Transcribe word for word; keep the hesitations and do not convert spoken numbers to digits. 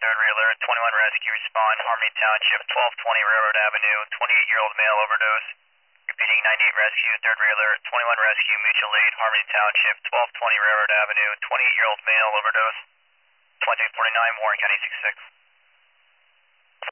third Ray Alert, twenty-one Rescue, respond, Harmony Township, twelve twenty Railroad Avenue, twenty-eight-year-old male overdose. Repeating, ninety-eight Rescue, third Ray Alert, twenty-one Rescue, mutual aid, Harmony Township, twelve twenty Railroad Avenue, twenty-eight-year-old male overdose. twenty-eight forty-nine, Warren County six six.